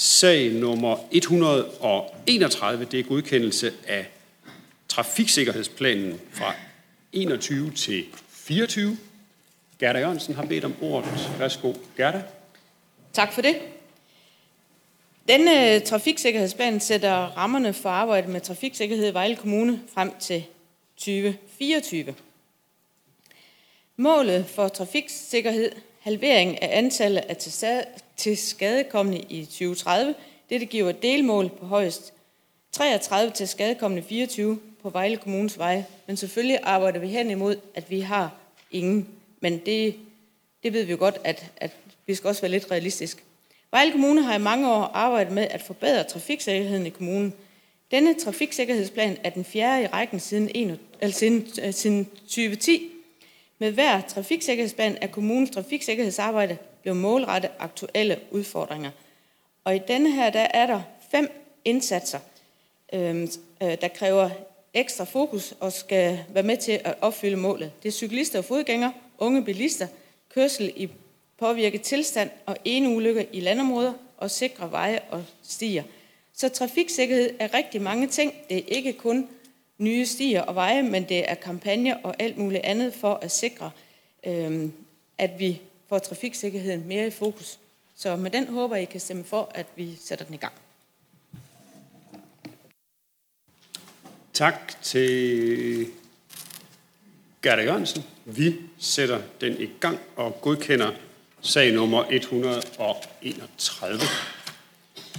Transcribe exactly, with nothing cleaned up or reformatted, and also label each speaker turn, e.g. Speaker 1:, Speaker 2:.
Speaker 1: Sag nummer et hundrede og enogtredive, det er godkendelse af trafiksikkerhedsplanen fra enogtyve til fireogtyve. Gerda Jørgensen har bedt om ordet. Værsgo, Gerda.
Speaker 2: Tak for det. Denne trafiksikkerhedsplan sætter rammerne for arbejdet med trafiksikkerhed i Vejle Kommune frem til tyve fireogtyve. Målet for trafiksikkerhed, halvering af antallet af tilskadekomne i tyve tredive, dette giver et delmål på højst treogtredive tilskadekomne fireogtyve på Vejle Kommunes veje, men selvfølgelig arbejder vi hen imod, at vi har ingen. Men det, det ved vi jo godt, at, at vi skal også være lidt realistisk. Vejle Kommune har i mange år arbejdet med at forbedre trafiksikkerheden i kommunen. Denne trafiksikkerhedsplan er den fjerde i rækken siden, en, altså siden, siden tyve ti. Med hver trafiksikkerhedsplan er kommunens trafiksikkerhedsarbejde blevet målrettet aktuelle udfordringer. Og i denne her, der er der fem indsatser, øh, der kræver ekstra fokus og skal være med til at opfylde målet. Det er cyklister og fodgængere, unge bilister, kørsel i påvirket tilstand og eneulykker i landområder og sikre veje og stier. Så trafiksikkerhed er rigtig mange ting. Det er ikke kun nye stier og veje, men det er kampagner og alt muligt andet for at sikre, øh, at vi får trafiksikkerheden mere i fokus. Så med den håber jeg, I kan stemme for, at vi sætter den i gang.
Speaker 1: Tak til Gerda Jørgensen. Vi sætter den i gang og godkender sag nummer et hundrede og enogtredive.